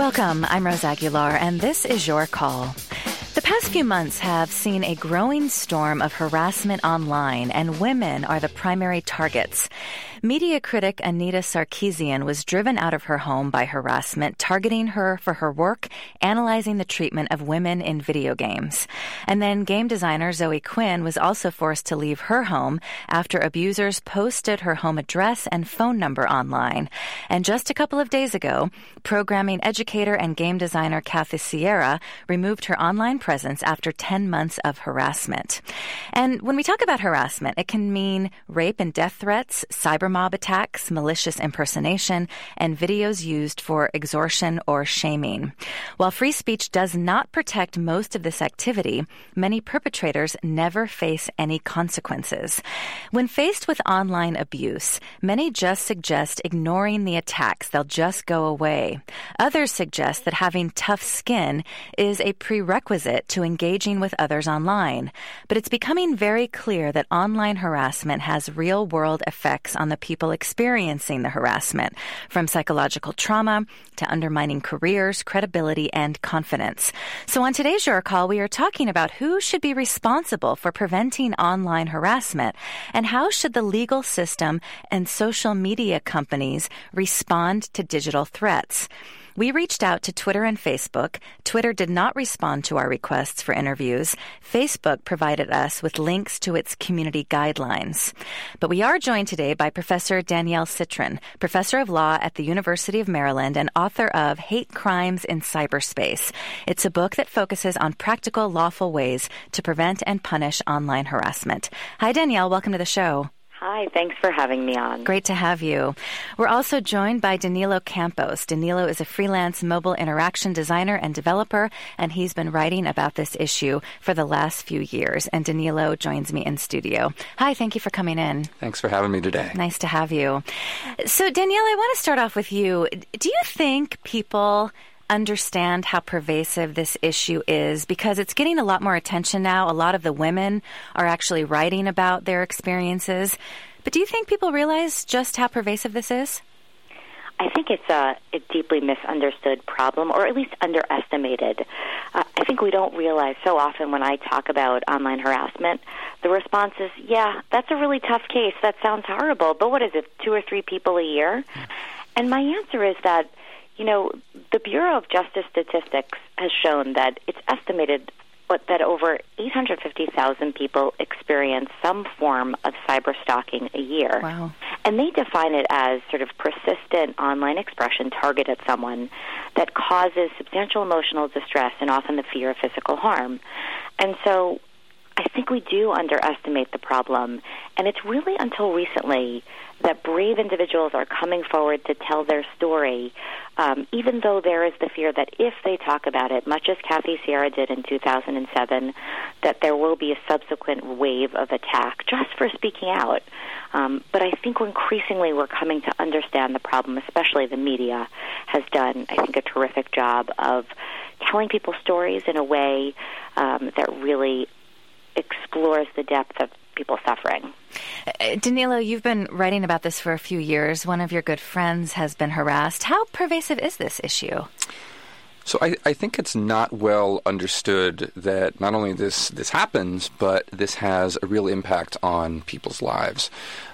Welcome, I'm Rose Aguilar, and this is Your Call. The past few months have seen a growing storm of harassment online, and women are the primary targets. Media critic Anita Sarkeesian was driven out of her home by harassment, targeting her for her work analyzing the treatment of women in video games. And then game designer Zoe Quinn was also forced to leave her home after abusers posted her home address and phone number online. And just a couple of days ago, programming educator and game designer Kathy Sierra removed her online presence after 10 months of harassment. And when we talk about harassment, it can mean rape and death threats, cyber mob attacks, malicious impersonation, and videos used for extortion or shaming. While free speech does not protect most of this activity, many perpetrators never face any consequences. When faced with online abuse, many just suggest ignoring the attacks. They'll just go away. Others suggest that having tough skin is a prerequisite to engaging with others online. But it's becoming very clear that online harassment has real-world effects on the people experiencing the harassment, from psychological trauma to undermining careers, credibility, and confidence. So on today's Your Call, we are talking about who should be responsible for preventing online harassment and how should the legal system and social media companies respond to digital threats. We reached out to Twitter and Facebook. Twitter did not respond to our requests for interviews. Facebook provided us with links to its community guidelines. But we are joined today by Professor Danielle Citron, professor of law at the University of Maryland and author of Hate Crimes in Cyberspace. It's a book that focuses on practical, lawful ways to prevent and punish online harassment. Hi, Danielle. Welcome to the show. Hi, thanks for having me on. Great to have you. We're also joined by Danilo Campos. Danilo is a freelance mobile interaction designer and developer, and he's been writing about this issue for the last few years. And Danilo joins me in studio. Hi, thank you for coming in. Thanks for having me today. Nice to have you. So, Danielle, I want to start off with you. Do you think people understand how pervasive this issue is? Because it's getting a lot more attention now. A lot of the women are actually writing about their experiences. But do you think people realize just how pervasive this is? I think it's a deeply misunderstood problem, or at least underestimated. I think we don't realize so often when I talk about online harassment, the response is, yeah, that's a really tough case. That sounds horrible. But what is it, 2 or 3 people a year? And my answer is that, you know, the Bureau of Justice Statistics has shown that it's estimated that over 850,000 people experience some form of cyber stalking a year. Wow. And they define it as sort of persistent online expression targeted at someone that causes substantial emotional distress and often the fear of physical harm. And so I think we do underestimate the problem, and it's really until recently that brave individuals are coming forward to tell their story, even though there is the fear that if they talk about it, much as Kathy Sierra did in 2007, that there will be a subsequent wave of attack just for speaking out. But I think increasingly we're coming to understand the problem, especially the media has done, I think, a terrific job of telling people's stories in a way that really explores the depth of people's suffering. Danilo, you've been writing about this for a few years. One of your good friends has been harassed. How pervasive is this issue? So I think it's not well understood that not only this happens, but this has a real impact on people's lives.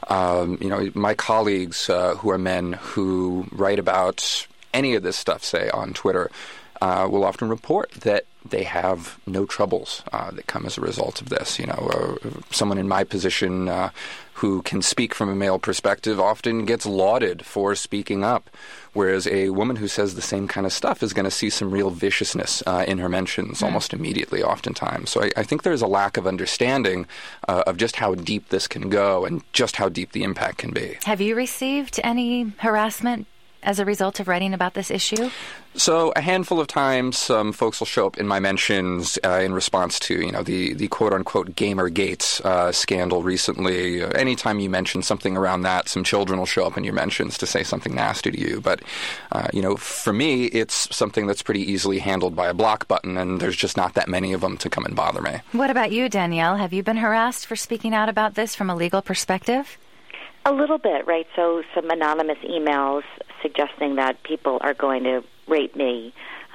My colleagues who are men who write about any of this stuff, say, on Twitter, will often report that they have no troubles that come as a result of this. Someone in my position who can speak from a male perspective often gets lauded for speaking up, whereas a woman who says the same kind of stuff is going to see some real viciousness in her mentions almost immediately, oftentimes. So I think there's a lack of understanding of just how deep this can go and just how deep the impact can be. Have you received any harassment as a result of writing about this issue? So a handful of times, some folks will show up in my mentions in response to, the quote-unquote Gamergate scandal recently. Anytime you mention something around that, some children will show up in your mentions to say something nasty to you. But, for me, it's something that's pretty easily handled by a block button, and there's just not that many of them to come and bother me. What about you, Danielle? Have you been harassed for speaking out about this from a legal perspective? A little bit, right? So some anonymous emails suggesting that people are going to rape me.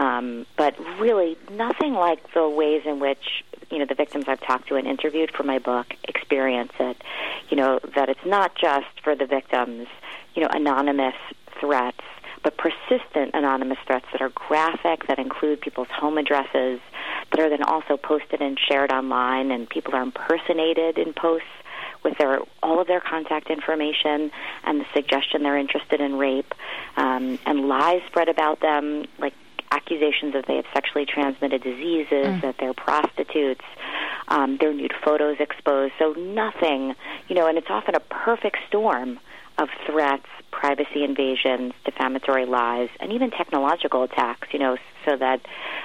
But really nothing like the ways in which, the victims I've talked to and interviewed for my book experience it. That it's not just for the victims, anonymous threats, but persistent anonymous threats that are graphic, that include people's home addresses, that are then also posted and shared online, and people are impersonated in posts with all of their contact information and the suggestion they're interested in rape, and lies spread about them, like accusations that they have sexually transmitted diseases, that they're prostitutes, their nude photos exposed. So nothing, and it's often a perfect storm of threats, privacy invasions, defamatory lies, and even technological attacks, so that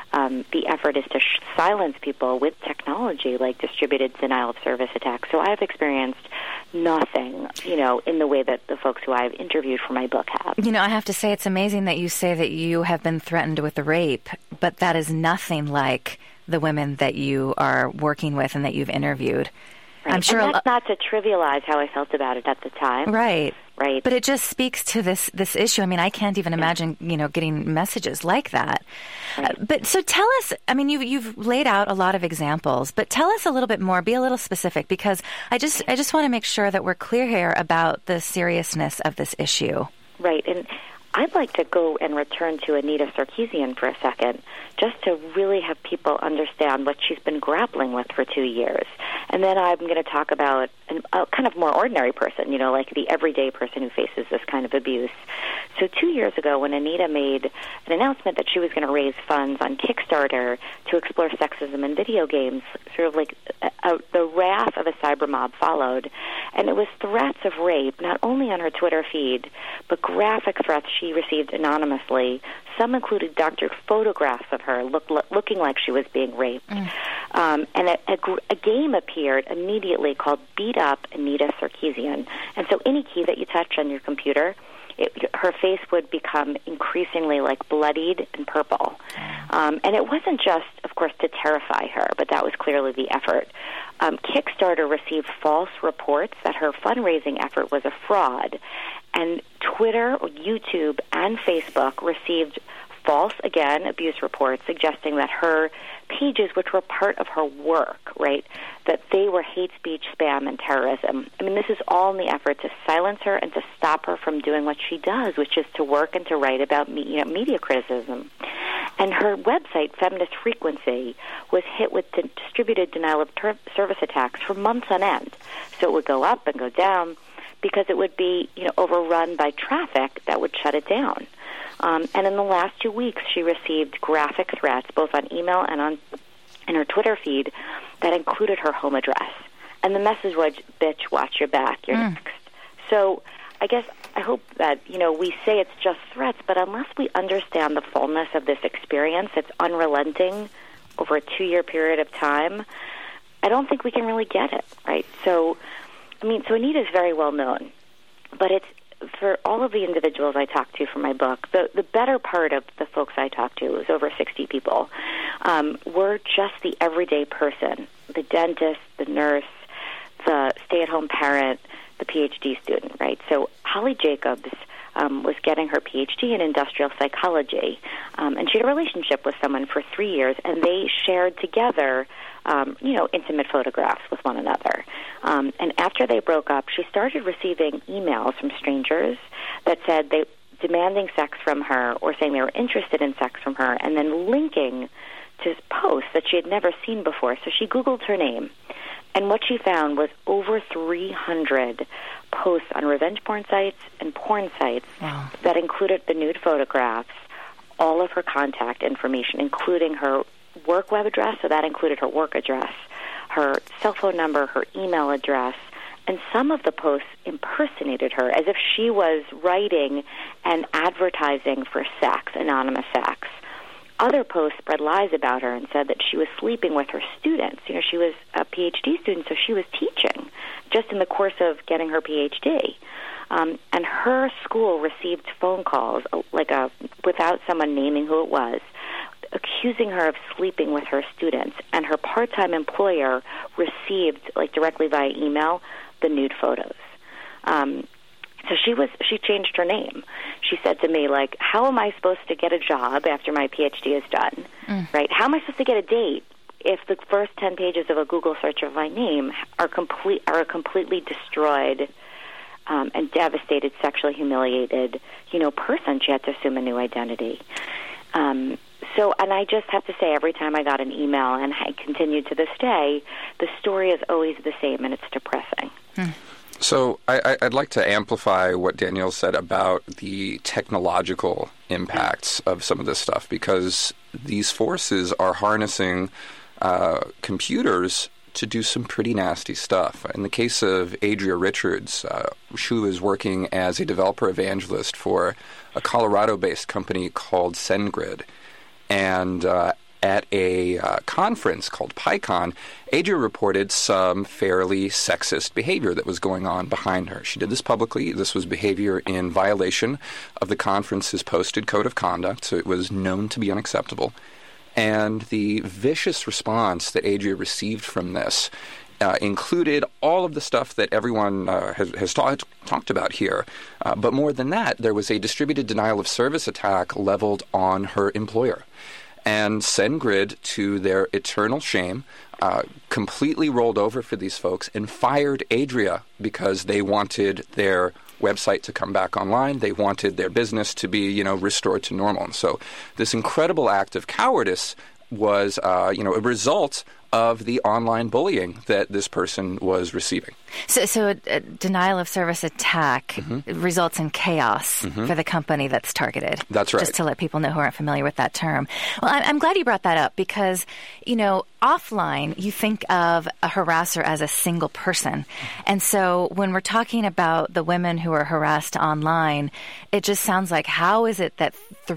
the effort is to silence people with technology, like distributed denial of service attacks. So I've experienced nothing, in the way that the folks who I've interviewed for my book have. I have to say it's amazing that you say that you have been threatened with rape, but that is nothing like the women that you are working with and that you've interviewed. Right. I'm sure. And that's not to trivialize how I felt about it at the time. Right. Right. But it just speaks to this issue. I mean, I can't even imagine, getting messages like that. Right. But so tell us, I mean, you've laid out a lot of examples, but tell us a little bit more, be a little specific, because I just want to make sure that we're clear here about the seriousness of this issue. Right. And I'd like to go and return to Anita Sarkeesian for a second, just to really have people understand what she's been grappling with for 2 years. And then I'm going to talk about a kind of more ordinary person, like the everyday person who faces this kind of abuse. So 2 years ago, when Anita made an announcement that she was going to raise funds on Kickstarter to explore sexism in video games, sort of like the wrath of a cyber mob followed. And it was threats of rape, not only on her Twitter feed, but graphic threats she received anonymously. Some included doctored photographs of her looking like she was being raped. And a game appeared immediately called Beat Up Anita Sarkeesian. And so any key that you touch on your computer, her face would become increasingly like bloodied and purple. And it wasn't just, of course, to terrify her, but that was clearly the effort. Kickstarter received false reports that her fundraising effort was a fraud. And Twitter, YouTube, and Facebook received false, again, abuse reports suggesting that her pages, which were part of her work, right, that they were hate speech, spam, and terrorism. I mean, this is all in the effort to silence her and to stop her from doing what she does, which is to work and to write about media criticism. And her website, Feminist Frequency, was hit with distributed denial of service attacks for months on end. So it would go up and go down because it would be overrun by traffic that would shut it down. And in the last 2 weeks, she received graphic threats, both on email and in her Twitter feed, that included her home address. And the message was, "Bitch, watch your back. You're next." So I guess I hope that, we say it's just threats, but unless we understand the fullness of this experience, it's unrelenting over a 2-year period of time, I don't think we can really get it, right? So Anita's very well known, but it's, for all of the individuals I talked to for my book, the better part of the folks I talked to, it was over 60 people, were just the everyday person, the dentist, the nurse, the stay-at-home parent, the PhD student, right? So Holly Jacobs was getting her PhD in industrial psychology, and she had a relationship with someone for 3 years, and they shared together intimate photographs with one another. And after they broke up, she started receiving emails from strangers that said they demanding sex from her or saying they were interested in sex from her, and then linking to posts that she had never seen before. So she Googled her name, and what she found was over 300 posts on revenge porn sites and porn sites that included the nude photographs, all of her contact information, including her work web address, so that included her work address, her cell phone number, her email address, and some of the posts impersonated her as if she was writing and advertising for sex, anonymous sex. Other posts spread lies about her and said that she was sleeping with her students. She was a PhD student, so she was teaching just in the course of getting her PhD. And her school received phone calls, without someone naming who it was, accusing her of sleeping with her students. And her part-time employer received, directly via email, the nude photos. So she changed her name. She said to me, like, how am I supposed to get a job after my PhD is done, right? How am I supposed to get a date if the first 10 pages of a Google search of my name are a completely destroyed and devastated, sexually humiliated, person? She had to assume a new identity. And I just have to say, every time I got an email, and I continued to this day, the story is always the same, and it's depressing. So I'd like to amplify what Danielle said about the technological impacts of some of this stuff, because these forces are harnessing computers to do some pretty nasty stuff. In the case of Adria Richards, she was working as a developer evangelist for a Colorado-based company called SendGrid. And at a conference called PyCon, Adria reported some fairly sexist behavior that was going on behind her. She did this publicly. This was behavior in violation of the conference's posted code of conduct, so it was known to be unacceptable. And the vicious response that Adria received from this included all of the stuff that everyone has talked about here. But more than that, there was a distributed denial of service attack leveled on her employer. And SendGrid, to their eternal shame, completely rolled over for these folks and fired Adria because they wanted their website to come back online. They wanted their business to be, restored to normal. And so this incredible act of cowardice was, a result of the online bullying that this person was receiving. So a denial of service attack results in chaos for the company that's targeted. That's right. Just to let people know who aren't familiar with that term. Well, I'm glad you brought that up because, offline, you think of a harasser as a single person. And so when we're talking about the women who are harassed online, it just sounds like, how is it that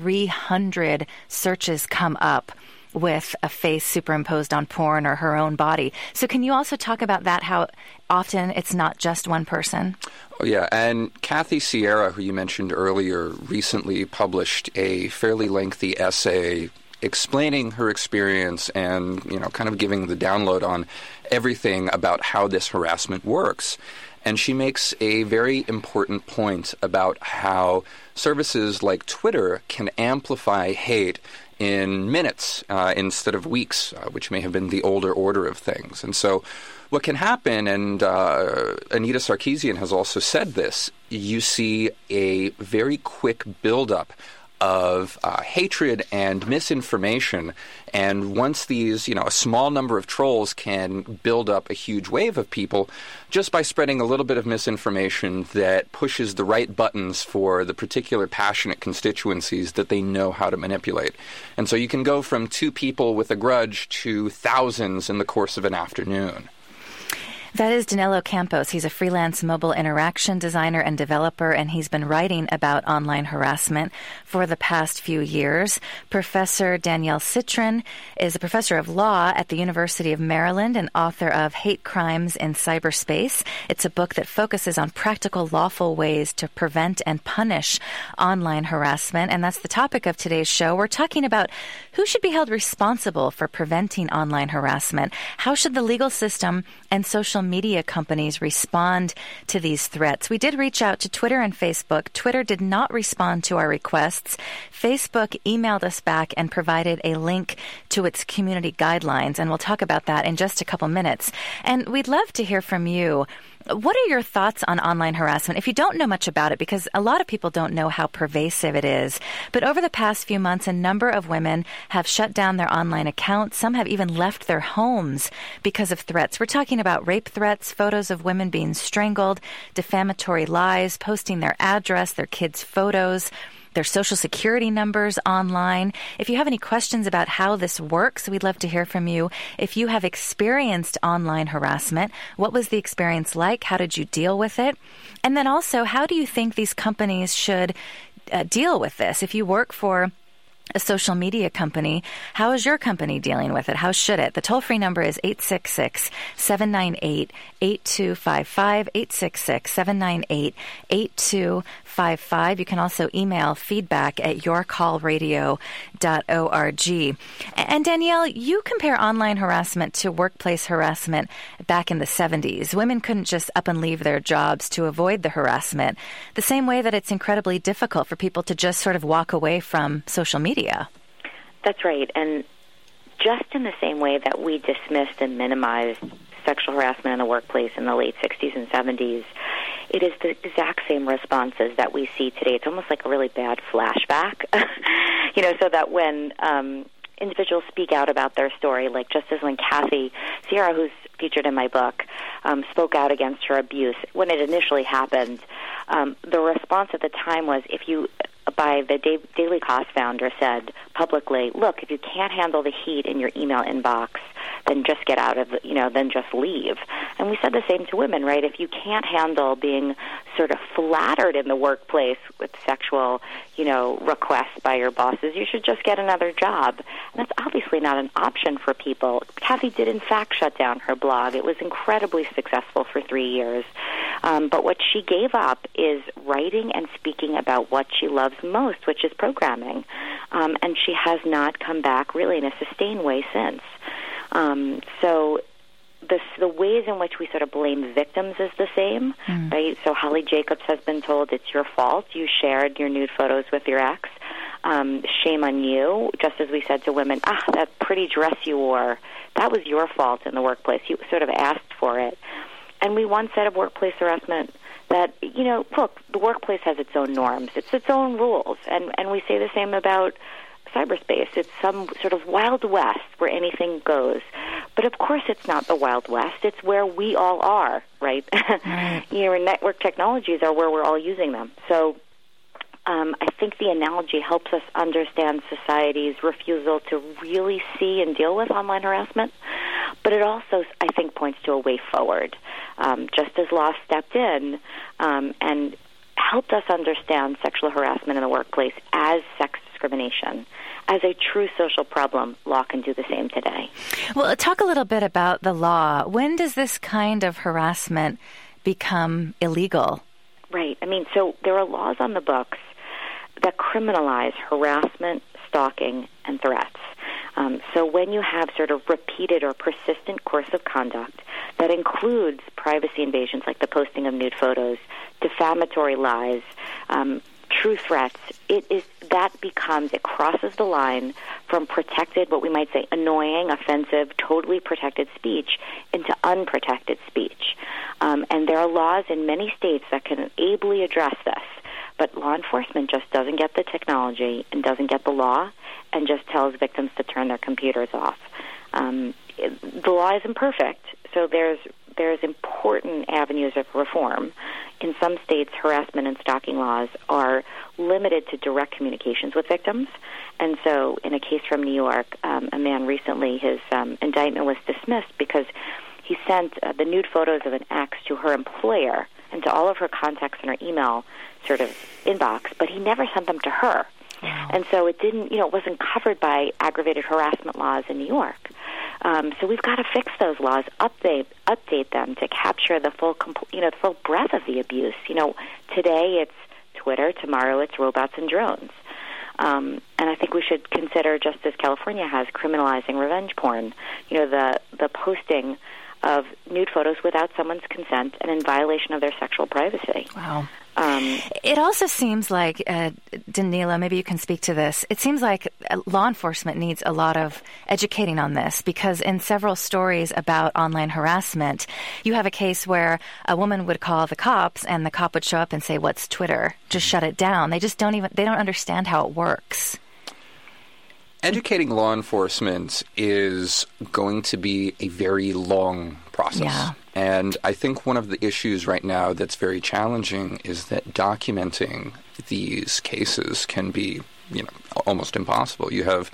300 searches come up with a face superimposed on porn or her own body? So can you also talk about that, how often it's not just one person? Oh, yeah. And Kathy Sierra, who you mentioned earlier, recently published a fairly lengthy essay explaining her experience and, kind of giving the download on everything about how this harassment works. And she makes a very important point about how services like Twitter can amplify hate in minutes instead of weeks, which may have been the older order of things. And so what can happen, and Anita Sarkeesian has also said this, you see a very quick buildup of hatred and misinformation. And once these, a small number of trolls can build up a huge wave of people just by spreading a little bit of misinformation that pushes the right buttons for the particular passionate constituencies that they know how to manipulate. And so you can go from 2 people with a grudge to thousands in the course of an afternoon. That is Danilo Campos. He's a freelance mobile interaction designer and developer, and he's been writing about online harassment for the past few years. Professor Danielle Citron is a professor of law at the University of Maryland and author of Hate Crimes in Cyberspace. It's a book that focuses on practical, lawful ways to prevent and punish online harassment, and that's the topic of today's show. We're talking about who should be held responsible for preventing online harassment. How should the legal system and social media companies respond to these threats? We did reach out to Twitter and Facebook. Twitter did not respond to our requests. Facebook emailed us back and provided a link to its community guidelines, and we'll talk about that in just a couple minutes. And we'd love to hear from you. What are your thoughts on online harassment? If you don't know much about it, because a lot of people don't know how pervasive it is, but over the past few months, a number of women have shut down their online accounts. Some have even left their homes because of threats. We're talking about rape threats, photos of women being strangled, defamatory lies, posting their address, their kids' photos, their social security numbers online. If you have any questions about how this works, we'd love to hear from you. If you have experienced online harassment, what was the experience like? How did you deal with it? And then also, how do you think these companies should deal with this? If you work for a social media company. How is your company dealing with it? How should it? The toll-free number is 866-798-8255, 866-798-8255. You can also email feedback@yourcallradio.org. And Danielle, you compare online harassment to workplace harassment back in the 70s. Women couldn't just up and leave their jobs to avoid the harassment, the same way that it's incredibly difficult for people to just sort of walk away from social media. That's right. And just in the same way that we dismissed and minimized sexual harassment in the workplace in the late 60s and 70s, it is the exact same responses that we see today. It's almost like a really bad flashback, so that when individuals speak out about their story, like just as when Kathy Sierra, who's featured in my book, spoke out against her abuse, when it initially happened, the response at the time was, by the Daily Kos founder said publicly, look, if you can't handle the heat in your email inbox, then just get out of then just leave. And we said the same to women, right? If you can't handle being sort of flattered in the workplace with sexual, requests by your bosses, you should just get another job. And that's obviously not an option for people. Kathy did, in fact, shut down her blog. It was incredibly successful for 3 years. But what she gave up is writing and speaking about what she loves most, which is programming. And she has not come back really in a sustained way since. So the ways in which we sort of blame victims is the same, right? So Holly Jacobs has been told it's your fault. You shared your nude photos with your ex. Shame on you. Just as we said to women, that pretty dress you wore, that was your fault in the workplace. You sort of asked for it. And we once said of workplace harassment that, look, the workplace has its own norms. It's its own rules. And we say the same about cyberspace. It's some sort of Wild West where anything goes. But of course it's not the Wild West. It's where we all are, right? Right. Network technologies are where we're all using them. So I think the analogy helps us understand society's refusal to really see and deal with online harassment. But it also, I think, points to a way forward. Just as law stepped in and helped us understand sexual harassment in the workplace as sex discrimination, as a true social problem, law can do the same today. Well, talk a little bit about the law. When does this kind of harassment become illegal? Right. So there are laws on the books that criminalize harassment, stalking, and threats. So when you have sort of repeated or persistent course of conduct that includes privacy invasions like the posting of nude photos, defamatory lies, true threats, it crosses the line from protected, what we might say, annoying, offensive, totally protected speech into unprotected speech. And there are laws in many states that can ably address this. But law enforcement just doesn't get the technology and doesn't get the law and just tells victims to turn their computers off. The law isn't perfect, so there's important avenues of reform. In some states, harassment and stalking laws are limited to direct communications with victims. And so in a case from New York, a man recently, his indictment was dismissed because he sent the nude photos of an ex to her employer and to all of her contacts in her email sort of inbox, but he never sent them to her. Wow. And so it didn't, it wasn't covered by aggravated harassment laws in New York. So we've got to fix those laws, update them to capture the full, the full breadth of the abuse. Today it's Twitter, tomorrow it's robots and drones. And I think we should consider, just as California has, criminalizing revenge porn. The posting of nude photos without someone's consent and in violation of their sexual privacy. Wow. It also seems like, Danila, maybe you can speak to this, it seems like law enforcement needs a lot of educating on this, because in several stories about online harassment, you have a case where a woman would call the cops and the cop would show up and say, "What's Twitter? Just shut it down." They don't understand how it works. Educating law enforcement is going to be a very long process. Yeah. And I think one of the issues right now that's very challenging is that documenting these cases can be, almost impossible. You have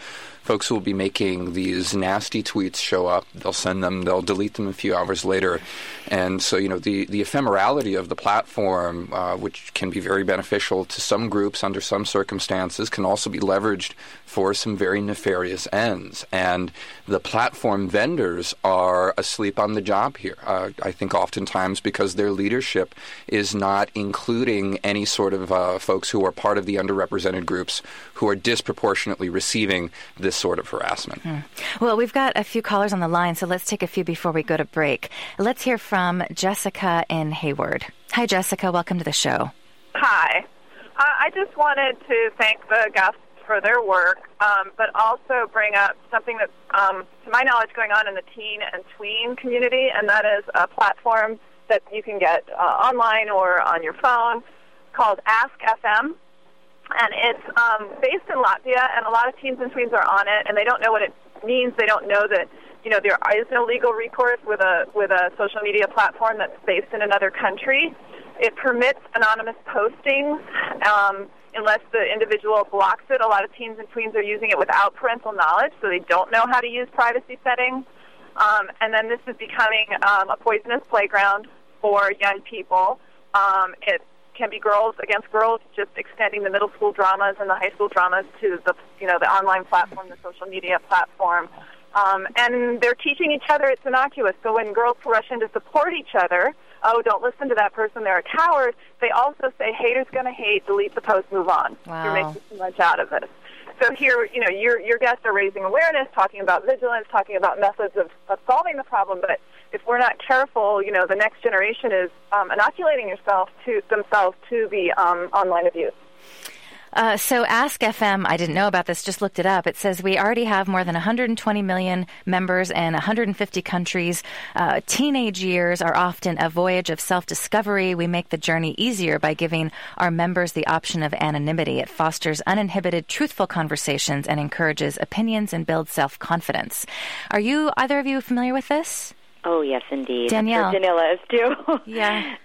folks who will be making these nasty tweets show up. They'll send them, they'll delete them a few hours later. And so, the ephemerality of the platform, which can be very beneficial to some groups under some circumstances, can also be leveraged for some very nefarious ends. And the platform vendors are asleep on the job here. I think oftentimes because their leadership is not including any sort of folks who are part of the underrepresented groups who are disproportionately receiving this sort of harassment. Well, we've got a few callers on the line, so let's take a few before we go to break. Let's hear from Jessica in Hayward. Hi, Jessica. Welcome to the show. Hi. I just wanted to thank the guests for their work, but also bring up something that's, to my knowledge, going on in the teen and tween community, and that is a platform that you can get online or on your phone called Ask FM. And it's based in Latvia, and a lot of teens and tweens are on it, and they don't know what it means. They don't know that, there is no legal recourse with a social media platform that's based in another country. It permits anonymous postings unless the individual blocks it. A lot of teens and tweens are using it without parental knowledge, so they don't know how to use privacy settings. And then this is becoming a poisonous playground for young people. It can be girls against girls, just extending the middle school dramas and the high school dramas to the online platform, the social media platform. And they're teaching each other it's innocuous. So when girls rush in to support each other, don't listen to that person, they're a coward, they also say, haters going to hate, delete the post, move on. Wow. You're making too much out of it. So here, your guests are raising awareness, talking about vigilance, talking about methods of solving the problem, but if we're not careful, the next generation is inoculating themselves to the online abuse. So Ask FM, I didn't know about this, just looked it up. It says we already have more than 120 million members in 150 countries. Teenage years are often a voyage of self-discovery. We make the journey easier by giving our members the option of anonymity. It fosters uninhibited, truthful conversations and encourages opinions and builds self-confidence. Are either of you familiar with this? Oh, yes, indeed. Danielle. I'm sure Daniela is too. Yeah.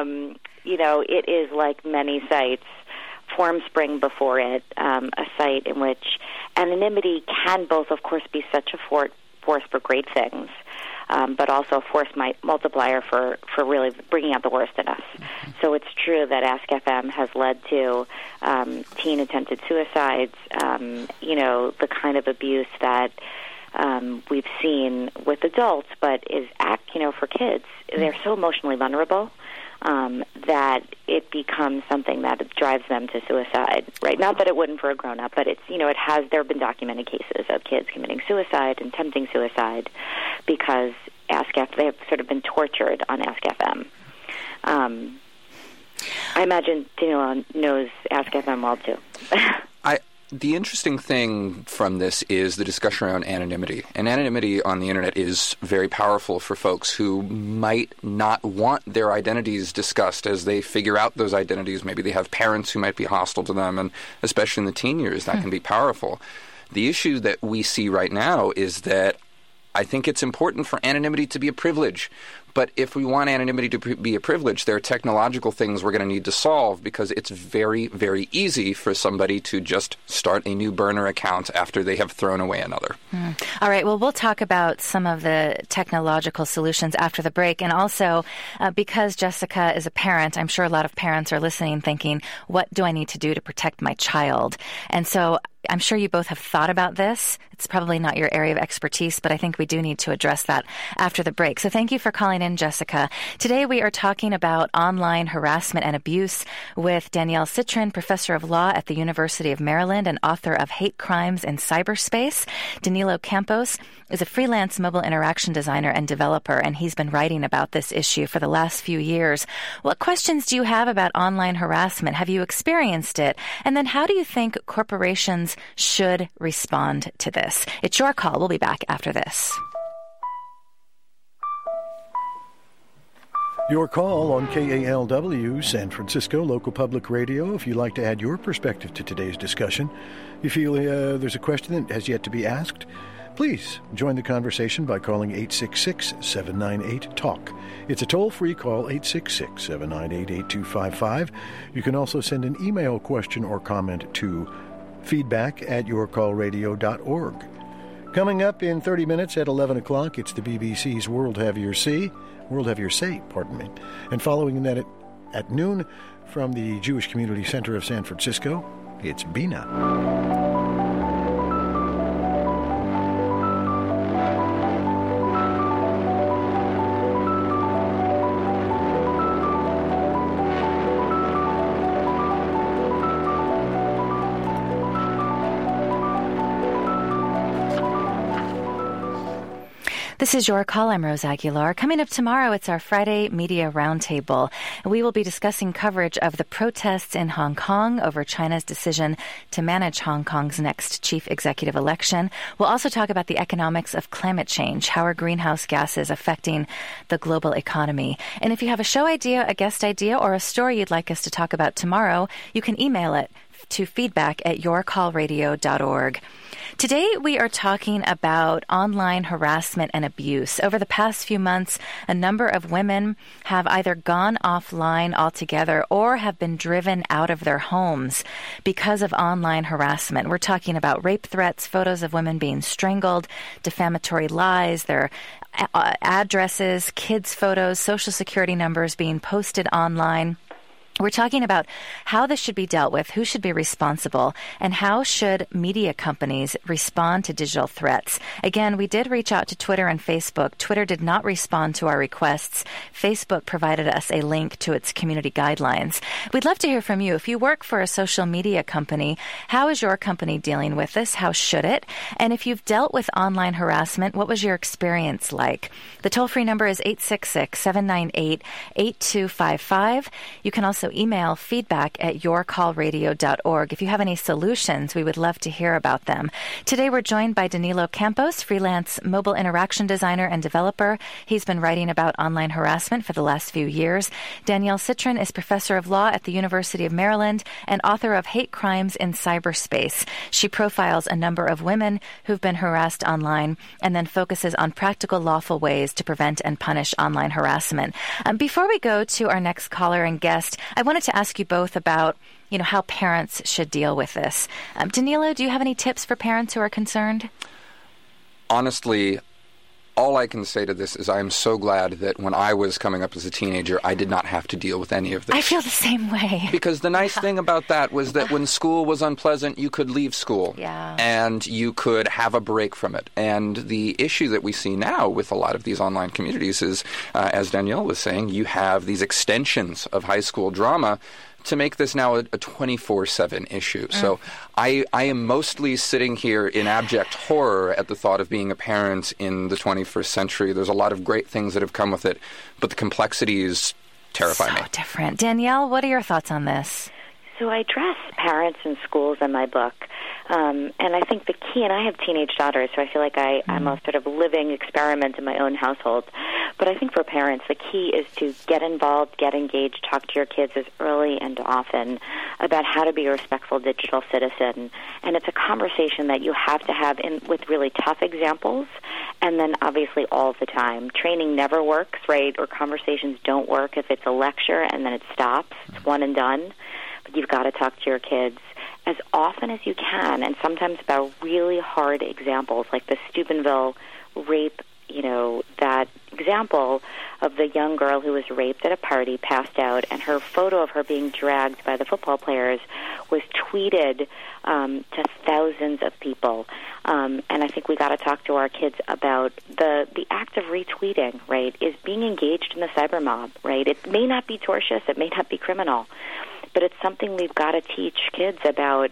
It is like many sites. Formspring before it, a site in which anonymity can both, of course, be such a force for great things, but also a force multiplier for really bringing out the worst in us. So it's true that Ask FM has led to teen attempted suicides, the kind of abuse that we've seen with adults, but is for kids. They're so emotionally vulnerable. That it becomes something that drives them to suicide, right? Not that it wouldn't for a grown-up, but it's, there have been documented cases of kids committing suicide and attempting suicide because they have sort of been tortured on Ask FM. I imagine Daniela knows Ask FM well, too. The interesting thing from this is the discussion around anonymity. And anonymity on the Internet is very powerful for folks who might not want their identities discussed as they figure out those identities. Maybe they have parents who might be hostile to them, and especially in the teen years, that can be powerful. The issue that we see right now is that I think it's important for anonymity to be a privilege. But if we want anonymity to be a privilege, there are technological things we're going to need to solve because it's very, very easy for somebody to just start a new burner account after they have thrown away another. All right. Well, we'll talk about some of the technological solutions after the break. And also, because Jessica is a parent, I'm sure a lot of parents are listening thinking, what do I need to do to protect my child? And so I'm sure you both have thought about this. It's probably not your area of expertise, but I think we do need to address that after the break. So thank you for calling in, Jessica. Today we are talking about online harassment and abuse with Danielle Citrin, professor of law at the University of Maryland and author of Hate Crimes in Cyberspace. Danilo Campos is a freelance mobile interaction designer and developer, and he's been writing about this issue for the last few years. What questions do you have about online harassment? Have you experienced it? And then how do you think corporations should respond to this? It's your call. We'll be back after this. Your call on KALW, San Francisco Local Public Radio. If you'd like to add your perspective to today's discussion, you feel there's a question that has yet to be asked, please join the conversation by calling 866-798-TALK. It's a toll-free call, 866-798-8255. You can also send an email question or comment to feedback@yourcallradio.org. Coming up in 30 minutes at 11 o'clock, it's the BBC's World Have Your Say, And following that at noon, from the Jewish Community Center of San Francisco, it's Bina. This is Your Call. I'm Rose Aguilar. Coming up tomorrow, it's our Friday Media Roundtable. We will be discussing coverage of the protests in Hong Kong over China's decision to manage Hong Kong's next chief executive election. We'll also talk about the economics of climate change. How are greenhouse gases affecting the global economy? And if you have a show idea, a guest idea, or a story you'd like us to talk about tomorrow, you can email it to feedback@yourcallradio.org. Today, we are talking about online harassment and abuse. Over the past few months, a number of women have either gone offline altogether or have been driven out of their homes because of online harassment. We're talking about rape threats, photos of women being strangled, defamatory lies, their addresses, kids' photos, social security numbers being posted online. We're talking about how this should be dealt with, who should be responsible, and how should media companies respond to digital threats. Again, we did reach out to Twitter and Facebook. Twitter did not respond to our requests. Facebook provided us a link to its community guidelines. We'd love to hear from you. If you work for a social media company, how is your company dealing with this? How should it? And if you've dealt with online harassment, what was your experience like? The toll-free number is 866-798-8255. You can also email feedback@yourcallradio.org. If you have any solutions, we would love to hear about them. Today, we're joined by Danilo Campos, freelance mobile interaction designer and developer. He's been writing about online harassment for the last few years. Danielle Citron is professor of law at the University of Maryland and author of Hate Crimes in Cyberspace. She profiles a number of women who've been harassed online and then focuses on practical, lawful ways to prevent and punish online harassment. Before we go to our next caller and guest, I wanted to ask you both about, how parents should deal with this. Danilo, do you have any tips for parents who are concerned? Honestly, all I can say to this is I am so glad that when I was coming up as a teenager, I did not have to deal with any of this. I feel the same way. Because the nice thing about that was that when school was unpleasant, you could leave school. Yeah. And you could have a break from it. And the issue that we see now with a lot of these online communities is, as Danielle was saying, you have these extensions of high school drama to make this now a 24/7 issue. So I am mostly sitting here in abject horror at the thought of being a parent in the 21st century. There's a lot of great things that have come with it, but the complexities terrify me. So different. Danielle, what are your thoughts on this? So I address parents and schools in my book. And I think the key, and I have teenage daughters, so I feel like I'm a sort of living experiment in my own household. But I think for parents, the key is to get involved, get engaged, talk to your kids as early and often about how to be a respectful digital citizen. And it's a conversation that you have to have with really tough examples, and then obviously all the time. Training never works, right? Or conversations don't work if it's a lecture and then it stops. It's one and done. But you've got to talk to your kids as often as you can, and sometimes about really hard examples, like the Steubenville rape, that example of the young girl who was raped at a party, passed out, and her photo of her being dragged by the football players was tweeted to thousands of people. And I think we got to talk to our kids about the act of retweeting, right, is being engaged in the cyber mob, right? It may not be tortious, it may not be criminal, but it's something we've got to teach kids about,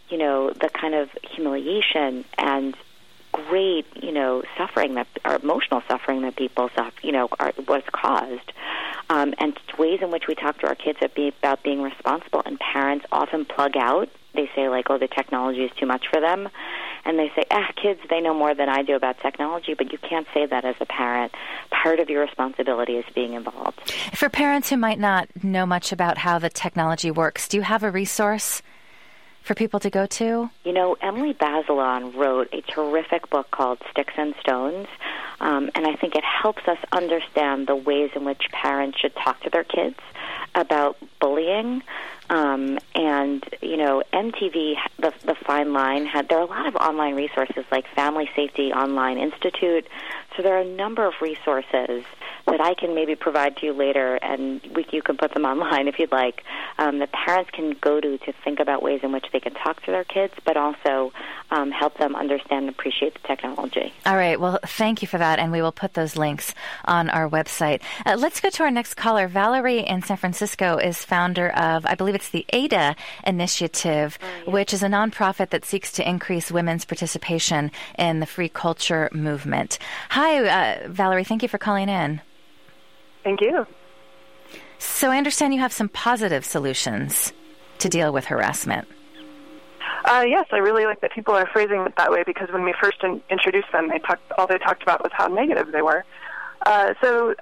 the kind of humiliation and great, suffering or emotional suffering that people suffer, was caused, and ways in which we talk to our kids about being responsible. And parents often plug out. They say, the technology is too much for them. And they say, kids, they know more than I do about technology, but you can't say that as a parent. Part of your responsibility is being involved. For parents who might not know much about how the technology works, do you have a resource for people to go to? Emily Bazelon wrote a terrific book called Sticks and Stones, and I think it helps us understand the ways in which parents should talk to their kids about bullying, And, MTV, the Fine Line, there are a lot of online resources like Family Safety Online Institute. So there are a number of resources that I can maybe provide to you later, and you can put them online if you'd like, that parents can go to think about ways in which they can talk to their kids, but also help them understand and appreciate the technology. All right. Well, thank you for that, and we will put those links on our website. Let's go to our next caller. Valerie in San Francisco is founder of, I believe it's the ADA Initiative, which is a nonprofit that seeks to increase women's participation in the free culture movement. Hi, Valerie. Thank you for calling in. Thank you. So I understand you have some positive solutions to deal with harassment. Yes, I really like that people are phrasing it that way, because when we first introduced them, all they talked about was how negative they were. So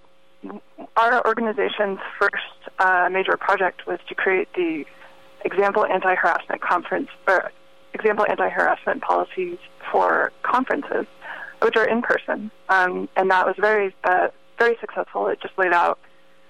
our organization's first major project was to create the example anti-harassment conference, or example anti-harassment policies for conferences, which are in person, and that was very successful. It just laid out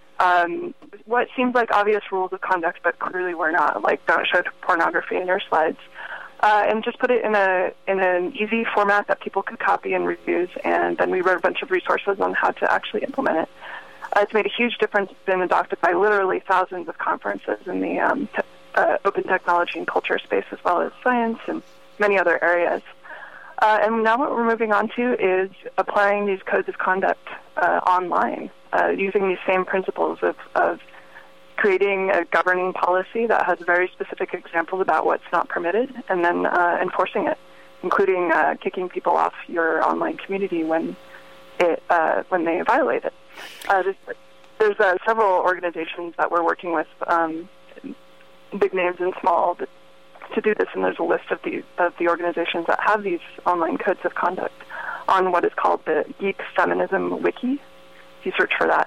what seemed like obvious rules of conduct, but clearly were not, like don't show pornography in your slides, and just put it in an easy format that people could copy and reuse, and then we wrote a bunch of resources on how to actually implement it. It's made a huge difference. It's been adopted by literally thousands of conferences in the open technology and culture space, as well as science and many other areas. And now what we're moving on to is applying these codes of conduct online, using these same principles of creating a governing policy that has very specific examples about what's not permitted, and then enforcing it, including kicking people off your online community when they violate it. There's several organizations that we're working with, big names and small, to do this, and there's a list of the organizations that have these online codes of conduct on what is called the Geek Feminism Wiki. If you search for that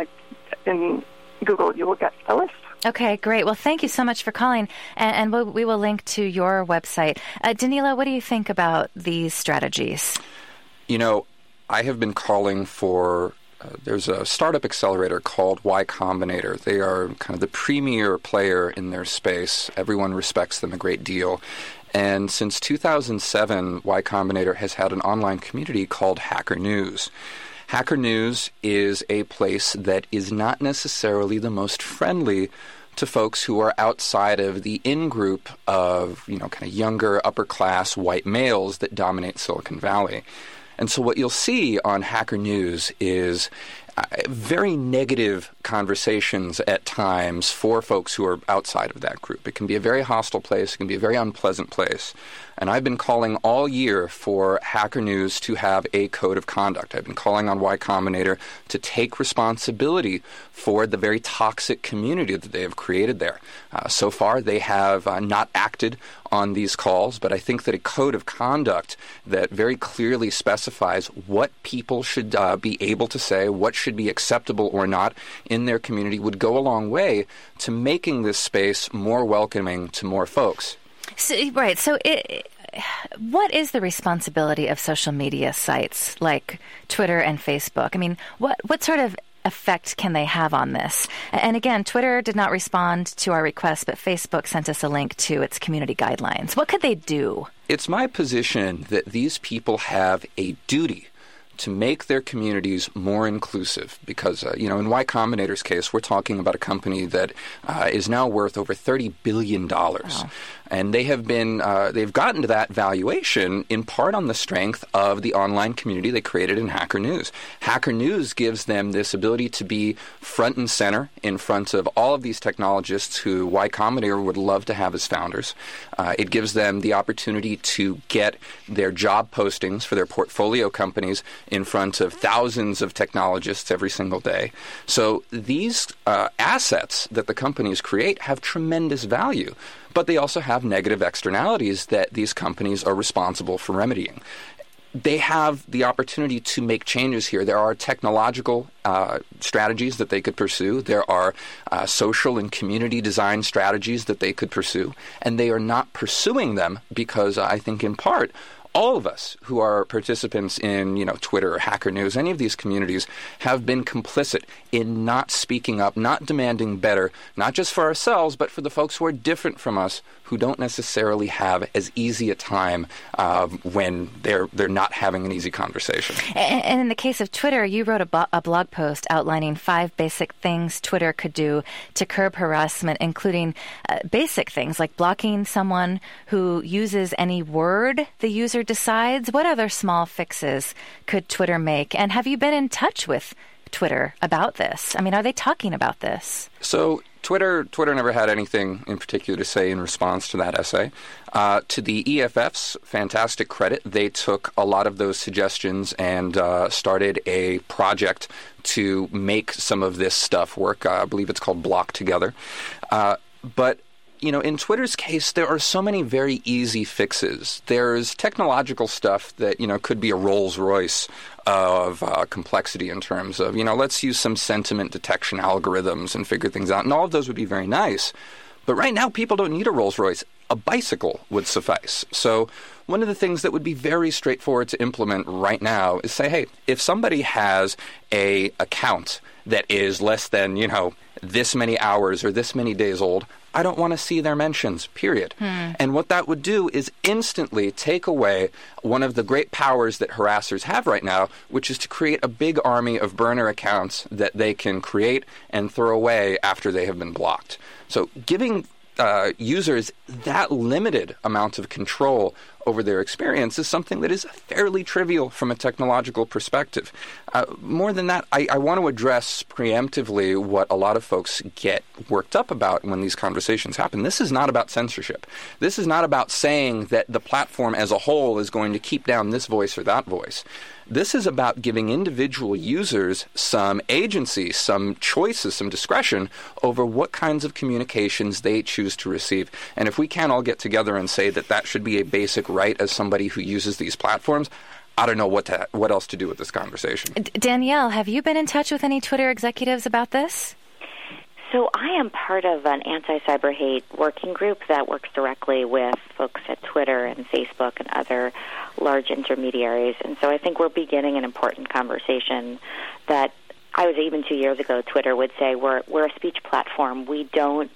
in Google, you will get a list. Okay, great. Well, thank you so much for calling, and we will link to your website. Danilo, what do you think about these strategies? I have been calling for there's a startup accelerator called Y Combinator. They are kind of the premier player in their space. Everyone respects them a great deal. And since 2007, Y Combinator has had an online community called Hacker News. Hacker News is a place that is not necessarily the most friendly to folks who are outside of the in-group of, kind of younger, upper-class white males that dominate Silicon Valley. And so what you'll see on Hacker News is very negative conversations at times for folks who are outside of that group. It can be a very hostile place. It can be a very unpleasant place. And I've been calling all year for Hacker News to have a code of conduct. I've been calling on Y Combinator to take responsibility for the very toxic community that they have created there. So far, they have not acted on these calls, but I think that a code of conduct that very clearly specifies what people should be able to say, what should be acceptable or not in their community would go a long way to making this space more welcoming to more folks. Right. So what is the responsibility of social media sites like Twitter and Facebook? I mean, what sort of effect can they have on this? And again, Twitter did not respond to our request, but Facebook sent us a link to its community guidelines. What could they do? It's my position that these people have a duty to make their communities more inclusive because, in Y Combinator's case, we're talking about a company that is now worth over $30 billion. Wow. And they have been, they've gotten to that valuation in part on the strength of the online community they created in Hacker News. Hacker News gives them this ability to be front and center in front of all of these technologists who Y Combinator would love to have as founders. It gives them the opportunity to get their job postings for their portfolio companies in front of thousands of technologists every single day. So these assets that the companies create have tremendous value, but they also have negative externalities that these companies are responsible for remedying. They have the opportunity to make changes here. There are technological strategies that they could pursue. There are social and community design strategies that they could pursue, and they are not pursuing them because I think in part all of us who are participants in, Twitter or Hacker News, any of these communities, have been complicit in not speaking up, not demanding better, not just for ourselves, but for the folks who are different from us, who don't necessarily have as easy a time when they're not having an easy conversation. And in the case of Twitter, you wrote a blog post outlining 5 basic things Twitter could do to curb harassment, including basic things like blocking someone who uses any word the user decides. What other small fixes could Twitter make? And have you been in touch with Twitter about this? I mean, are they talking about this? So Twitter never had anything in particular to say in response to that essay. To the EFF's fantastic credit, they took a lot of those suggestions and started a project to make some of this stuff work. I believe it's called Block Together. But in Twitter's case, there are so many very easy fixes. There's technological stuff that, could be a Rolls Royce of complexity in terms of, let's use some sentiment detection algorithms and figure things out. And all of those would be very nice. But right now, people don't need a Rolls Royce. A bicycle would suffice. So one of the things that would be very straightforward to implement right now is say, hey, if somebody has a account that is less than, this many hours or this many days old, I don't want to see their mentions, period. And what that would do is instantly take away one of the great powers that harassers have right now, which is to create a big army of burner accounts that they can create and throw away after they have been blocked. So giving users that limited amount of control over their experience is something that is fairly trivial from a technological perspective. More than that, I want to address preemptively what a lot of folks get worked up about when these conversations happen. This is not about censorship. This is not about saying that the platform as a whole is going to keep down this voice or that voice. This is about giving individual users some agency, some choices, some discretion over what kinds of communications they choose to receive. And if we can't all get together and say that that should be a basic right as somebody who uses these platforms, I don't know what else to do with this conversation. Danielle, have you been in touch with any Twitter executives about this? So I am part of an anti-cyber hate working group that works directly with folks at Twitter and Facebook and other large intermediaries. And so I think we're beginning an important conversation that I was even 2 years ago, Twitter would say we're a speech platform. We don't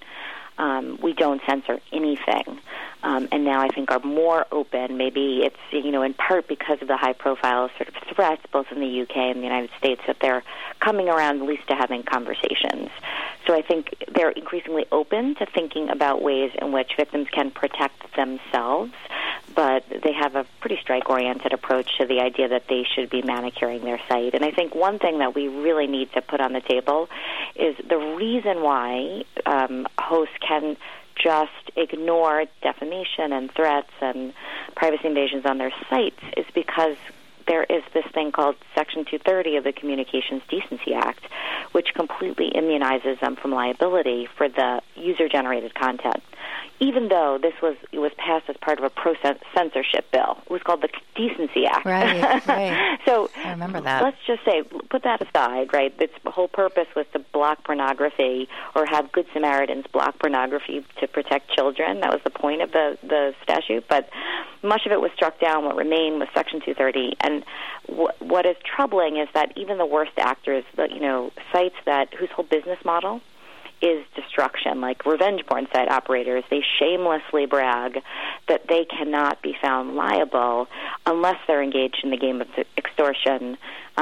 censor anything. And now I think are more open. Maybe it's, in part because of the high-profile sort of threats, both in the UK and the United States, that they're coming around at least to having conversations. So I think they're increasingly open to thinking about ways in which victims can protect themselves, but they have a pretty strike-oriented approach to the idea that they should be manicuring their site. And I think one thing that we really need to put on the table is the reason why hosts can just ignore defamation and threats and privacy invasions on their sites is because there is this thing called Section 230 of the Communications Decency Act, which completely immunizes them from liability for the user-generated content. Even though it was passed as part of a pro-censorship bill. It was called the Decency Act. Right. So I remember that. Let's just say, put that aside, right? Its whole purpose was to block pornography or have Good Samaritans block pornography to protect children. That was the point of the statute. But much of it was struck down. What remained was Section 230. And what is troubling is that even the worst actors, sites whose whole business model is destruction, like revenge porn site operators, they shamelessly brag that they cannot be found liable unless they're engaged in the game of extortion,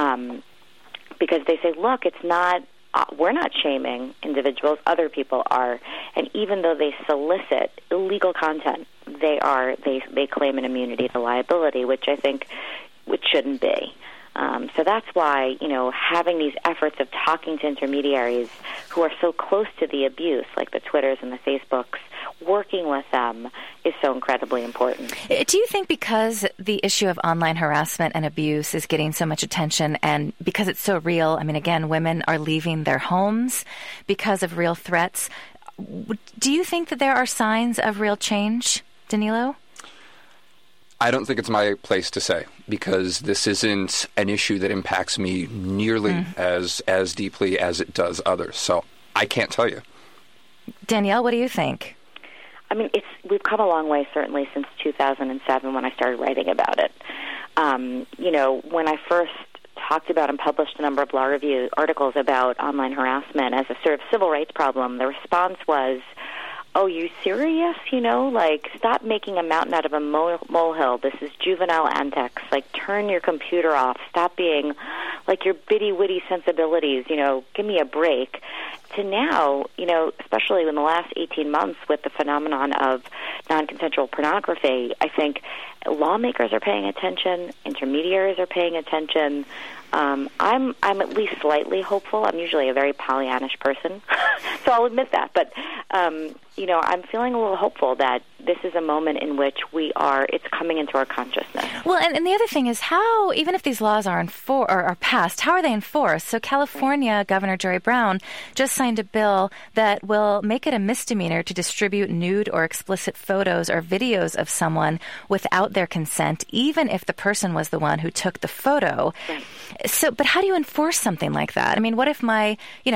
because they say, look, it's not, we're not shaming individuals, other people are. And even though they solicit illegal content, they claim an immunity to liability, which I think which shouldn't be. So that's why, having these efforts of talking to intermediaries who are so close to the abuse, like the Twitters and the Facebooks, working with them is so incredibly important. Do you think because the issue of online harassment and abuse is getting so much attention and because it's so real, again, women are leaving their homes because of real threats, do you think that there are signs of real change, Danilo? I don't think it's my place to say, because this isn't an issue that impacts me nearly as deeply as it does others. So I can't tell you. Danielle, what do you think? we've come a long way, certainly, since 2007 when I started writing about it. When I first talked about and published a number of law review articles about online harassment as a sort of civil rights problem, the response was, "Oh, you serious? Stop making a mountain out of a molehill. This is juvenile antics. Turn your computer off. Stop being your bitty-witty sensibilities. Give me a break." To now, especially in the last 18 months with the phenomenon of non-consensual pornography, I think lawmakers are paying attention, intermediaries are paying attention. I'm at least slightly hopeful. I'm usually a very Pollyannish person, so I'll admit that. But I'm feeling a little hopeful that this is a moment in which it's coming into our consciousness. Well, and the other thing is how, even if these laws are passed, how are they enforced? So California Governor Jerry Brown just signed a bill that will make it a misdemeanor to distribute nude or explicit photos or videos of someone without their consent, even if the person was the one who took the photo. Right. So, but how do you enforce something like that? What if my,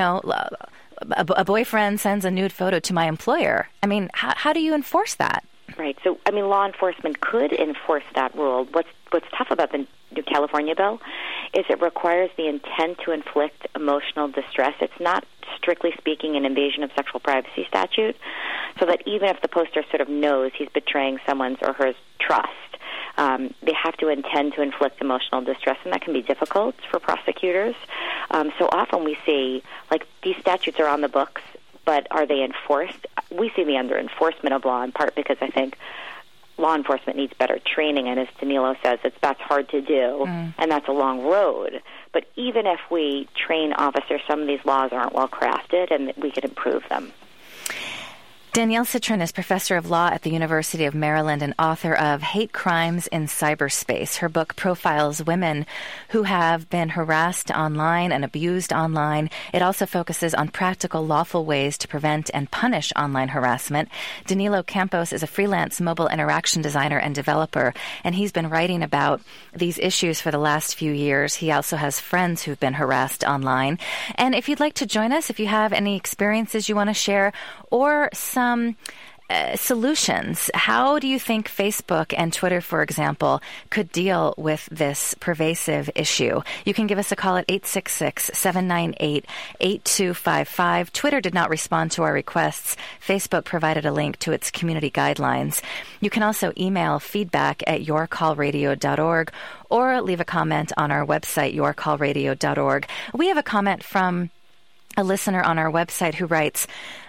a boyfriend sends a nude photo to my employer? How do you enforce that? Right. So, law enforcement could enforce that rule. What's tough about the new California bill is it requires the intent to inflict emotional distress. It's not, strictly speaking, an invasion of sexual privacy statute, so that even if the poster sort of knows he's betraying someone's or her trust, they have to intend to inflict emotional distress, and that can be difficult for prosecutors. So often we see, these statutes are on the books, but are they enforced? We see the under-enforcement of law in part because I think law enforcement needs better training, and as Danilo says, that's hard to do, and that's a long road. But even if we train officers, some of these laws aren't well crafted, and we could improve them. Danielle Citrin is professor of law at the University of Maryland and author of Hate Crimes in Cyberspace. Her book profiles women who have been harassed online and abused online. It also focuses on practical, lawful ways to prevent and punish online harassment. Danilo Campos is a freelance mobile interaction designer and developer, and he's been writing about these issues for the last few years. He also has friends who've been harassed online. And if you'd like to join us, if you have any experiences you want to share or some solutions. How do you think Facebook and Twitter, for example, could deal with this pervasive issue? You can give us a call at 866-798-8255. Twitter did not respond to our requests. Facebook provided a link to its community guidelines. You can also email feedback@yourcallradio.org or leave a comment on our website, yourcallradio.org. We have a comment from a listener on our website who writes,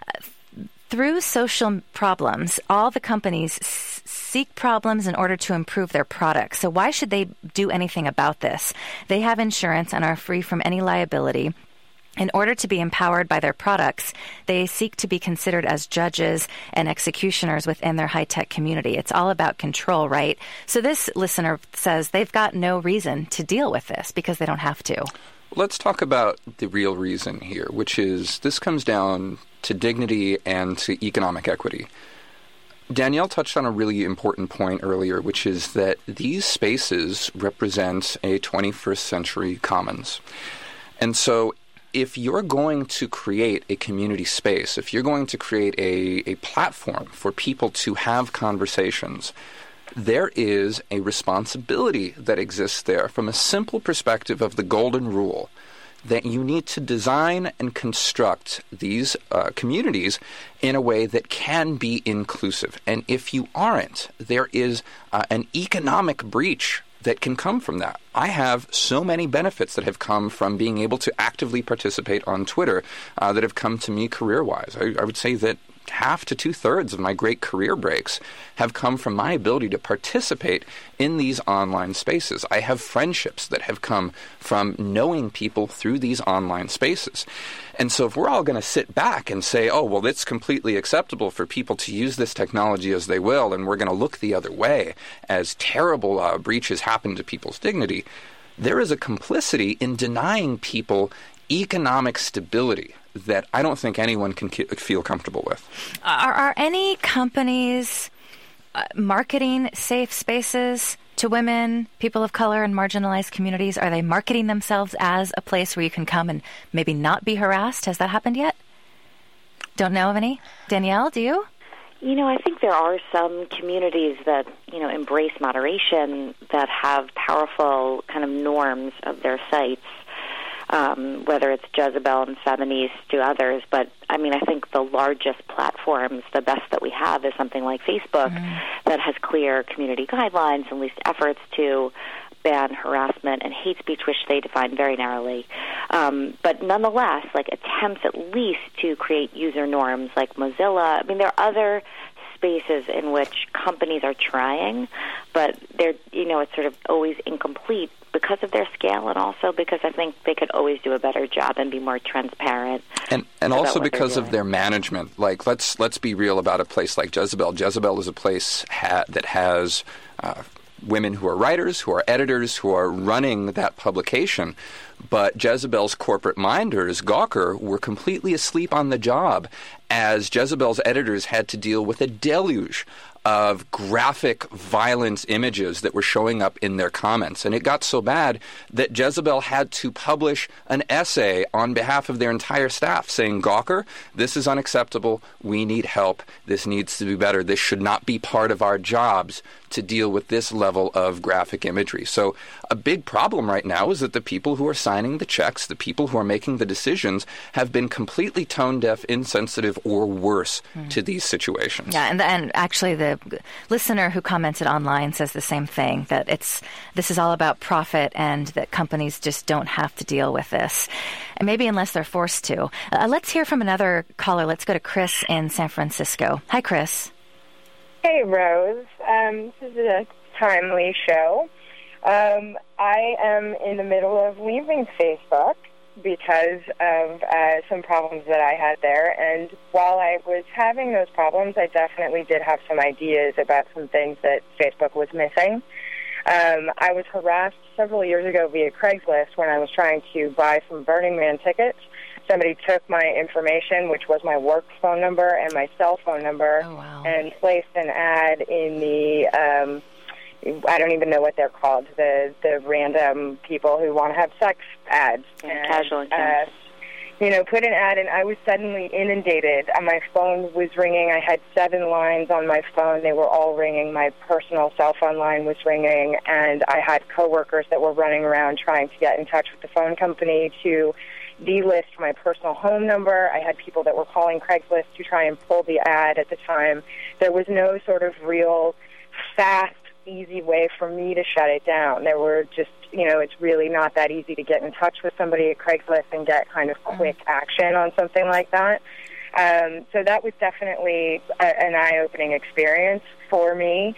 through social problems, all the companies seek problems in order to improve their products. So why should they do anything about this? They have insurance and are free from any liability. In order to be empowered by their products, they seek to be considered as judges and executioners within their high-tech community. It's all about control, right? So this listener says they've got no reason to deal with this because they don't have to. Let's talk about the real reason here, which is this comes down to dignity and to economic equity. Danielle touched on a really important point earlier, which is that these spaces represent a 21st century commons. And so if you're going to create a community space, if you're going to create a platform for people to have conversations, there is a responsibility that exists there from a simple perspective of the golden rule that you need to design and construct these communities in a way that can be inclusive. And if you aren't, there is an economic breach that can come from that. I have so many benefits that have come from being able to actively participate on Twitter that have come to me career-wise. I would say that half to two-thirds of my great career breaks have come from my ability to participate in these online spaces. I have friendships that have come from knowing people through these online spaces. And so if we're all going to sit back and say, oh, well, it's completely acceptable for people to use this technology as they will, and we're going to look the other way as terrible breaches happen to people's dignity, there is a complicity in denying people economic stability that I don't think anyone can feel comfortable with. Are any companies marketing safe spaces to women, people of color, and marginalized communities? Are they marketing themselves as a place where you can come and maybe not be harassed? Has that happened yet? Don't know of any? Danielle, do you? I think there are some communities that, embrace moderation, that have powerful kind of norms of their sites, whether it's Jezebel and Feminist to others. But, I think the largest platforms, the best that we have is something like Facebook that has clear community guidelines and at least efforts to ban harassment and hate speech, which they define very narrowly. But nonetheless, attempts at least to create user norms like Mozilla. There are other spaces in which companies are trying, but they're, it's sort of always incomplete because of their scale, and also because I think they could always do a better job and be more transparent. And also because of their management. Let's be real about a place like Jezebel. Jezebel is a place that has women who are writers, who are editors, who are running that publication. But Jezebel's corporate minders, Gawker, were completely asleep on the job as Jezebel's editors had to deal with a deluge of graphic violence images that were showing up in their comments. And it got so bad that Jezebel had to publish an essay on behalf of their entire staff saying, Gawker, this is unacceptable. We need help. This needs to be better. This should not be part of our jobs to deal with this level of graphic imagery. So a big problem right now is that the people who are signing the checks, the people who are making the decisions, have been completely tone-deaf, insensitive, or worse to these situations. Yeah, and actually the listener who commented online says the same thing, that this is all about profit and that companies just don't have to deal with this, and maybe unless they're forced to. Let's hear from another caller. Let's go to Chris in San Francisco. Hi, Chris. Hey, Rose. This is a timely show. I am in the middle of leaving Facebook because of some problems that I had there. And while I was having those problems, I definitely did have some ideas about some things that Facebook was missing. I was harassed several years ago via Craigslist when I was trying to buy some Burning Man tickets. Somebody took my information, which was my work phone number and my cell phone number, and placed an ad in the, I don't even know what they're called, the random people who want to have sex ads. Casual accounts. Put an ad, and I was suddenly inundated. My phone was ringing. I had 7 lines on my phone. They were all ringing. My personal cell phone line was ringing, and I had coworkers that were running around trying to get in touch with the phone company to delist my personal home number. I had people that were calling Craigslist to try and pull the ad at the time. There was no sort of real fast, easy way for me to shut it down. There were just, it's really not that easy to get in touch with somebody at Craigslist and get kind of quick action on something like that. So that was definitely an eye-opening experience for me.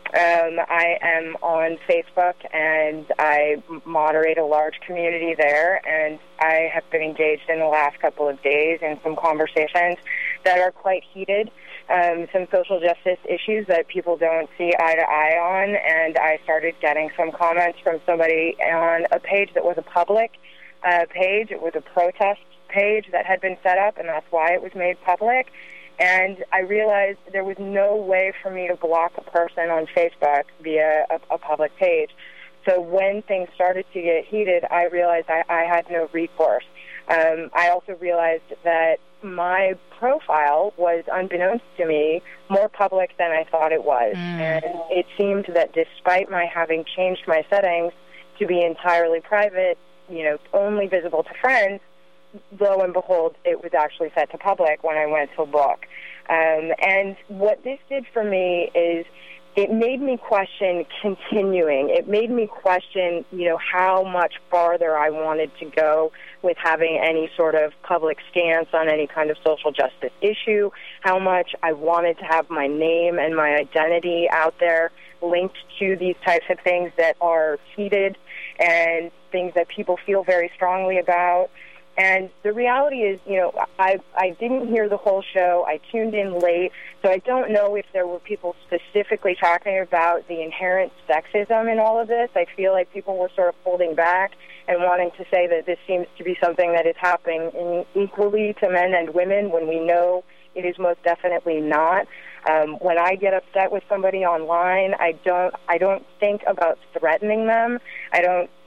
I am on Facebook, and I moderate a large community there, and I have been engaged in the last couple of days in some conversations that are quite heated, some social justice issues that people don't see eye to eye on, and I started getting some comments from somebody on a page that was a public page. It was a protest page that had been set up, and that's why it was made public. And I realized there was no way for me to block a person on Facebook via a public page. So when things started to get heated, I realized I had no recourse. I also realized that my profile was, unbeknownst to me, more public than I thought it was. And it seemed that despite my having changed my settings to be entirely private, only visible to friends, lo and behold, it was actually set to public when I went to look. And what this did for me is it made me question continuing. It made me question, how much farther I wanted to go with having any sort of public stance on any kind of social justice issue, how much I wanted to have my name and my identity out there linked to these types of things that are heated and things that people feel very strongly about. And the reality is, I didn't hear the whole show. I tuned in late, so I don't know if there were people specifically talking about the inherent sexism in all of this. I feel like people were sort of holding back and wanting to say that this seems to be something that is happening equally to men and women when we know it is most definitely not. When I get upset with somebody online, I don't think about threatening them. I don't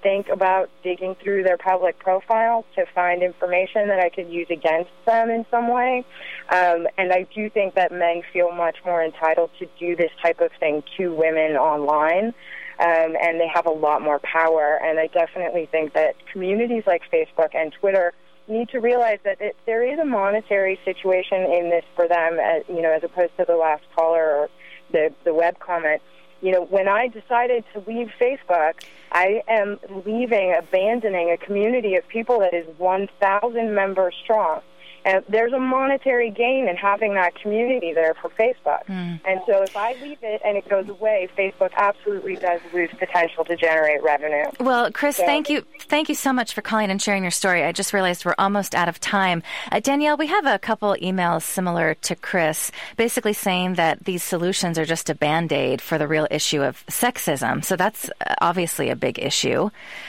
think about digging through their public profiles to find information that I could use against them in some way. And I do think that men feel much more entitled to do this type of thing to women online. And they have a lot more power. And I definitely think that communities like Facebook and Twitter need to realize that there is a monetary situation in this for them, as opposed to the last caller or the web comment. When I decided to leave Facebook, I am abandoning a community of people that is 1,000 members strong. And there's a monetary gain in having that community there for Facebook. And so if I leave it and it goes away, Facebook absolutely does lose potential to generate revenue. Well, Chris, thank you so much for calling and sharing your story. I just realized we're almost out of time. Danielle, we have a couple emails similar to Chris, basically saying that these solutions are just a Band-Aid for the real issue of sexism. So that's obviously a big issue.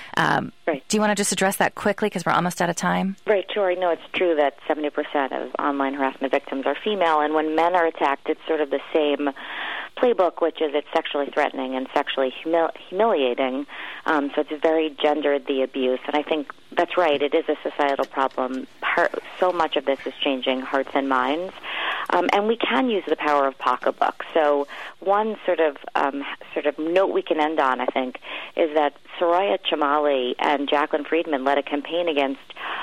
Right. Do you want to just address that quickly because we're almost out of time? Right, sure. I know it's true that 70% of online harassment victims are female, and when men are attacked, it's sort of the same playbook, which is it's sexually threatening and sexually humiliating. So it's very gendered, the abuse. And I think that's right. It is a societal problem. So much of this is changing hearts and minds. And we can use the power of pocketbooks. So one sort of note we can end on, I think, is that Soraya Chemaly and Jacqueline Friedman led a campaign against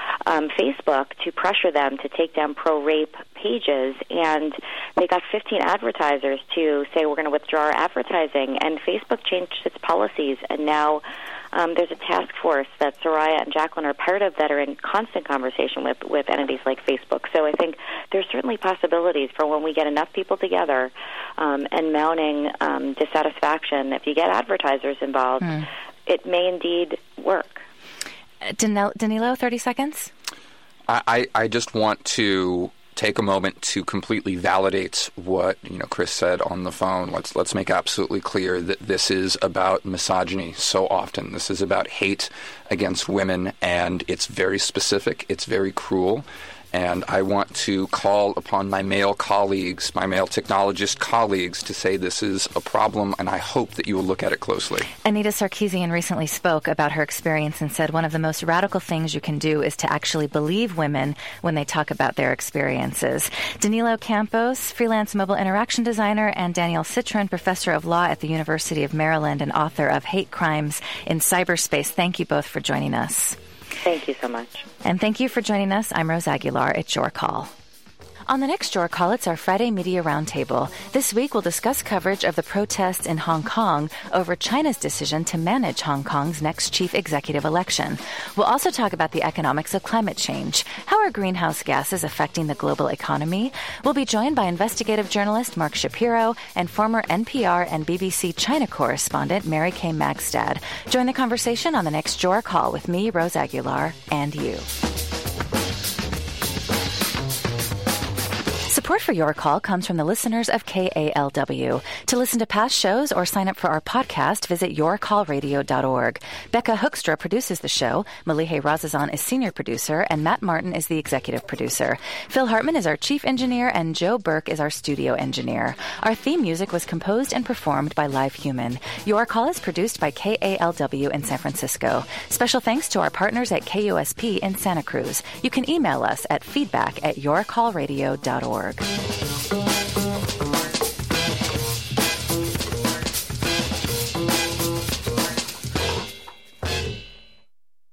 Facebook to pressure them to take down pro-rape pages, and they got 15 advertisers to say, we're going to withdraw our advertising, and Facebook changed its policies, and now there's a task force that Soraya and Jacqueline are part of that are in constant conversation with entities like Facebook. So I think there's certainly possibilities for when we get enough people together and mounting dissatisfaction. If you get advertisers involved, it may indeed work. Danilo, 30 seconds? I just want to take a moment to completely validate what Chris said on the phone. Let's make absolutely clear that this is about misogyny so often. This is about hate against women, and it's very specific. It's very cruel. And I want to call upon my male colleagues, my male technologist colleagues, to say this is a problem, and I hope that you will look at it closely. Anita Sarkeesian recently spoke about her experience and said one of the most radical things you can do is to actually believe women when they talk about their experiences. Danilo Campos, freelance mobile interaction designer, and Danielle Citron, professor of law at the University of Maryland and author of Hate Crimes in Cyberspace. Thank you both for joining us. Thank you so much. And thank you for joining us. I'm Rose Aguilar. It's Your Call. On the next Your Call, it's our Friday Media Roundtable. This week, we'll discuss coverage of the protests in Hong Kong over China's decision to manage Hong Kong's next chief executive election. We'll also talk about the economics of climate change. How are greenhouse gases affecting the global economy? We'll be joined by investigative journalist Mark Shapiro and former NPR and BBC China correspondent Mary Kay Magstad. Join the conversation on the next Your Call with me, Rose Aguilar, and you. Support for Your Call comes from the listeners of KALW. To listen to past shows or sign up for our podcast, visit yourcallradio.org. Becca Hoekstra produces the show. Malihe Razazan is senior producer, and Matt Martin is the executive producer. Phil Hartman is our chief engineer, and Joe Burke is our studio engineer. Our theme music was composed and performed by Live Human. Your Call is produced by KALW in San Francisco. Special thanks to our partners at KUSP in Santa Cruz. You can email us at feedback@yourcallradio.org.